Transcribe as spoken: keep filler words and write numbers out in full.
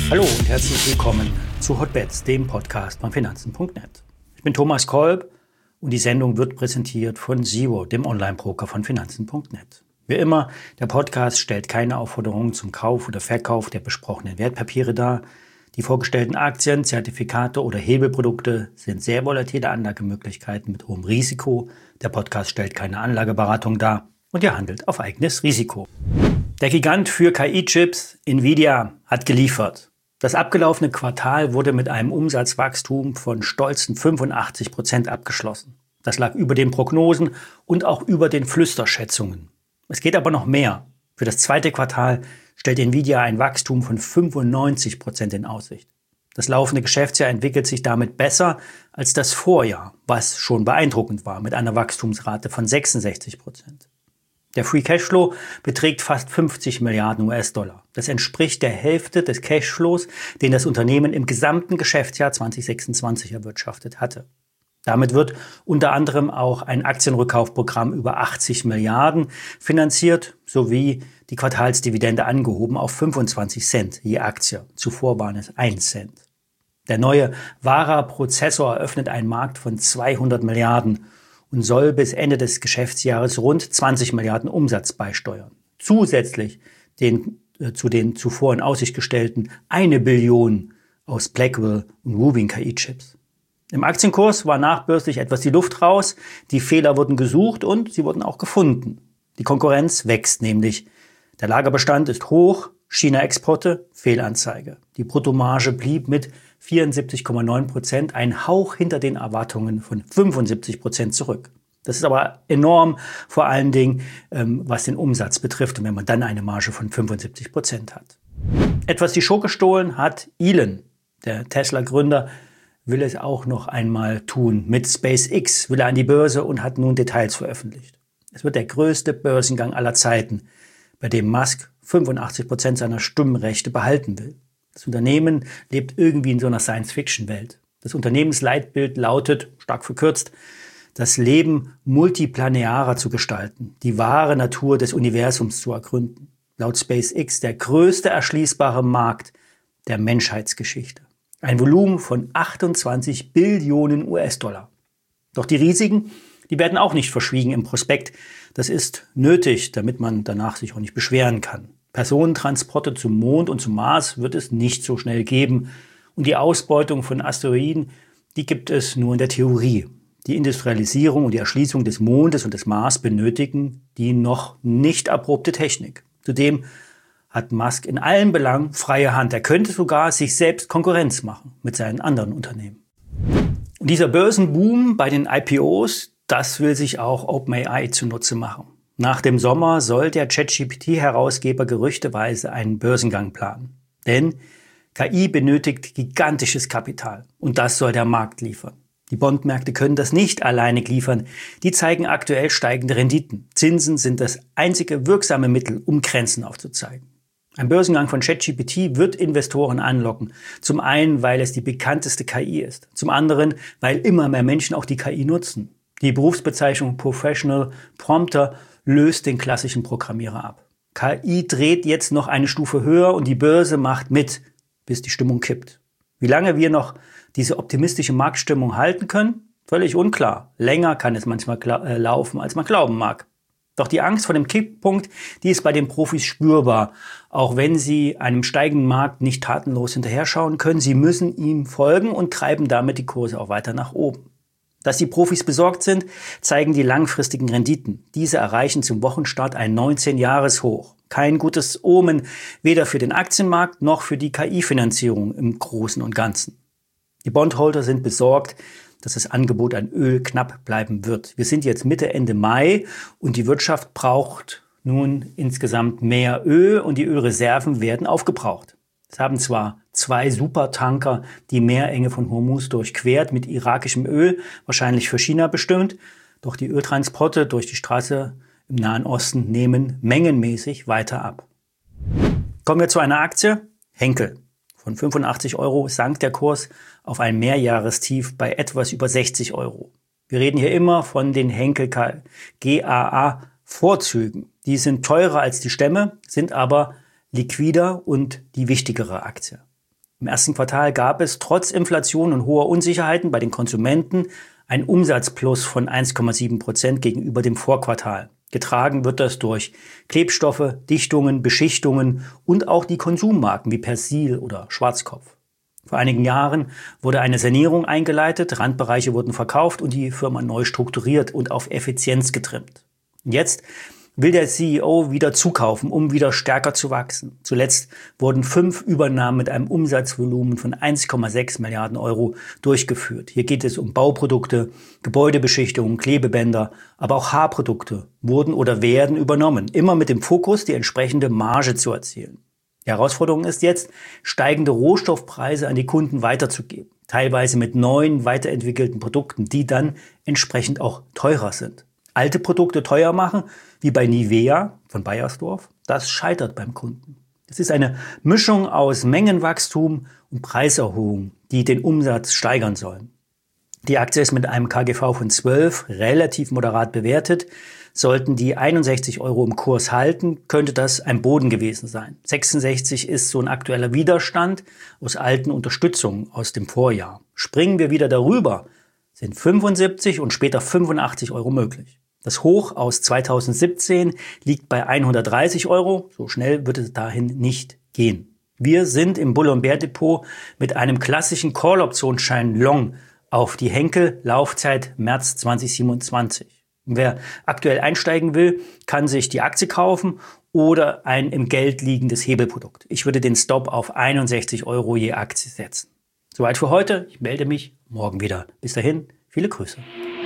Hallo und herzlich willkommen zu Hotbets, dem Podcast von Finanzen punkt net. Ich bin Thomas Kolb und die Sendung wird präsentiert von Zero, dem Online-Broker von Finanzen punkt net. Wie immer, der Podcast stellt keine Aufforderungen zum Kauf oder Verkauf der besprochenen Wertpapiere dar. Die vorgestellten Aktien, Zertifikate oder Hebelprodukte sind sehr volatile Anlagemöglichkeiten mit hohem Risiko. Der Podcast stellt keine Anlageberatung dar und ihr handelt auf eigenes Risiko. Der Gigant für K I-Chips Nvidia hat geliefert. Das abgelaufene Quartal wurde mit einem Umsatzwachstum von stolzen fünfundachtzig Prozent abgeschlossen. Das lag über den Prognosen und auch über den Flüsterschätzungen. Es geht aber noch mehr. Für das zweite Quartal stellt Nvidia ein Wachstum von fünfundneunzig Prozent in Aussicht. Das laufende Geschäftsjahr entwickelt sich damit besser als das Vorjahr, was schon beeindruckend war, mit einer Wachstumsrate von sechsundsechzig Prozent. Der Free Cashflow beträgt fast fünfzig Milliarden U S-Dollar. Das entspricht der Hälfte des Cashflows, den das Unternehmen im gesamten Geschäftsjahr zwanzig sechsundzwanzig erwirtschaftet hatte. Damit wird unter anderem auch ein Aktienrückkaufprogramm über achtzig Milliarden finanziert, sowie die Quartalsdividende angehoben auf fünfundzwanzig Cent je Aktie. Zuvor waren es ein Cent. Der neue Vara-Prozessor eröffnet einen Markt von zweihundert Milliarden und soll bis Ende des Geschäftsjahres rund zwanzig Milliarden Umsatz beisteuern. Zusätzlich den, äh, zu den zuvor in Aussicht gestellten eine Billion aus Blackwell und Rubin K I-Chips. Im Aktienkurs war nachbörslich etwas die Luft raus, die Fehler wurden gesucht und sie wurden auch gefunden. Die Konkurrenz wächst nämlich. Der Lagerbestand ist hoch, China-Exporte, Fehlanzeige. Die Bruttomarge blieb mit vierundsiebzig Komma neun Prozent ein Hauch hinter den Erwartungen von fünfundsiebzig Prozent zurück. Das ist aber enorm, vor allen Dingen ähm, was den Umsatz betrifft und wenn man dann eine Marge von fünfundsiebzig Prozent hat. Etwas die Show gestohlen hat Elon, der Tesla-Gründer, will es auch noch einmal tun. Mit SpaceX will er an die Börse und hat nun Details veröffentlicht. Es wird der größte Börsengang aller Zeiten, bei dem Musk fünfundachtzig Prozent seiner Stimmrechte behalten will. Das Unternehmen lebt irgendwie in so einer Science-Fiction-Welt. Das Unternehmensleitbild lautet, stark verkürzt, das Leben multiplanearer zu gestalten, die wahre Natur des Universums zu ergründen. Laut SpaceX der größte erschließbare Markt der Menschheitsgeschichte. Ein Volumen von achtundzwanzig Billionen U S-Dollar. Doch die Risiken, die werden auch nicht verschwiegen im Prospekt. Das ist nötig, damit man danach sich auch nicht beschweren kann. Personentransporte zum Mond und zum Mars wird es nicht so schnell geben. Und die Ausbeutung von Asteroiden, die gibt es nur in der Theorie. Die Industrialisierung und die Erschließung des Mondes und des Mars benötigen die noch nicht erprobte Technik. Zudem hat Musk in allen Belangen freie Hand. Er könnte sogar sich selbst Konkurrenz machen mit seinen anderen Unternehmen. Und dieser Börsenboom bei den I P Os, das will sich auch OpenAI zunutze machen. Nach dem Sommer soll der ChatGPT-Herausgeber gerüchteweise einen Börsengang planen. Denn K I benötigt gigantisches Kapital und das soll der Markt liefern. Die Bondmärkte können das nicht alleinig liefern. Die zeigen aktuell steigende Renditen. Zinsen sind das einzige wirksame Mittel, um Grenzen aufzuzeigen. Ein Börsengang von ChatGPT wird Investoren anlocken. Zum einen, weil es die bekannteste K I ist. Zum anderen, weil immer mehr Menschen auch die K I nutzen. Die Berufsbezeichnung Professional Prompter löst den klassischen Programmierer ab. K I dreht jetzt noch eine Stufe höher und die Börse macht mit, bis die Stimmung kippt. Wie lange wir noch diese optimistische Marktstimmung halten können? Völlig unklar. Länger kann es manchmal äh, laufen, als man glauben mag. Doch die Angst vor dem Kipppunkt, die ist bei den Profis spürbar. Auch wenn sie einem steigenden Markt nicht tatenlos hinterher schauen können, sie müssen ihm folgen und treiben damit die Kurse auch weiter nach oben. Dass die Profis besorgt sind, zeigen die langfristigen Renditen. Diese erreichen zum Wochenstart ein neunzehn-Jahres-Hoch. Kein gutes Omen, weder für den Aktienmarkt noch für die K I-Finanzierung im Großen und Ganzen. Die Bondholder sind besorgt, dass das Angebot an Öl knapp bleiben wird. Wir sind jetzt Mitte, Ende Mai und die Wirtschaft braucht nun insgesamt mehr Öl und die Ölreserven werden aufgebraucht. Es haben zwar zwei Supertanker die Meerenge von Hormuz durchquert mit irakischem Öl, wahrscheinlich für China bestimmt, doch die Öltransporte durch die Straße im Nahen Osten nehmen mengenmäßig weiter ab. Kommen wir zu einer Aktie, Henkel. Von fünfundachtzig Euro sank der Kurs auf ein Mehrjahrestief bei etwas über sechzig Euro. Wir reden hier immer von den Henkel G A A-Vorzügen. Die sind teurer als die Stämme, sind aber liquider und die wichtigere Aktie. Im ersten Quartal gab es trotz Inflation und hoher Unsicherheiten bei den Konsumenten ein Umsatzplus von eins Komma sieben Prozent gegenüber dem Vorquartal. Getragen wird das durch Klebstoffe, Dichtungen, Beschichtungen und auch die Konsummarken wie Persil oder Schwarzkopf. Vor einigen Jahren wurde eine Sanierung eingeleitet, Randbereiche wurden verkauft und die Firma neu strukturiert und auf Effizienz getrimmt. Jetzt will der C E O wieder zukaufen, um wieder stärker zu wachsen. Zuletzt wurden fünf Übernahmen mit einem Umsatzvolumen von eins Komma sechs Milliarden Euro durchgeführt. Hier geht es um Bauprodukte, Gebäudebeschichtungen, Klebebänder, aber auch Haarprodukte wurden oder werden übernommen. Immer mit dem Fokus, die entsprechende Marge zu erzielen. Die Herausforderung ist jetzt, steigende Rohstoffpreise an die Kunden weiterzugeben. Teilweise mit neuen, weiterentwickelten Produkten, die dann entsprechend auch teurer sind. Alte Produkte teuer machen, wie bei Nivea von Beiersdorf, das scheitert beim Kunden. Es ist eine Mischung aus Mengenwachstum und Preiserhöhung, die den Umsatz steigern sollen. Die Aktie ist mit einem K G V von zwölf relativ moderat bewertet. Sollten die einundsechzig Euro im Kurs halten, könnte das ein Boden gewesen sein. sechsundsechzig ist so ein aktueller Widerstand aus alten Unterstützungen aus dem Vorjahr. Springen wir wieder darüber, sind fünfundsiebzig und später fünfundachtzig Euro möglich. Das Hoch aus zweitausendsiebzehn liegt bei hundertdreißig Euro. So schnell wird es dahin nicht gehen. Wir sind im Bull- und Bär-Depot mit einem klassischen Call-Optionsschein Long auf die Henkel, Laufzeit März zweitausendsiebenundzwanzig. Wer aktuell einsteigen will, kann sich die Aktie kaufen oder ein im Geld liegendes Hebelprodukt. Ich würde den Stop auf einundsechzig Euro je Aktie setzen. Soweit für heute. Ich melde mich morgen wieder. Bis dahin, viele Grüße.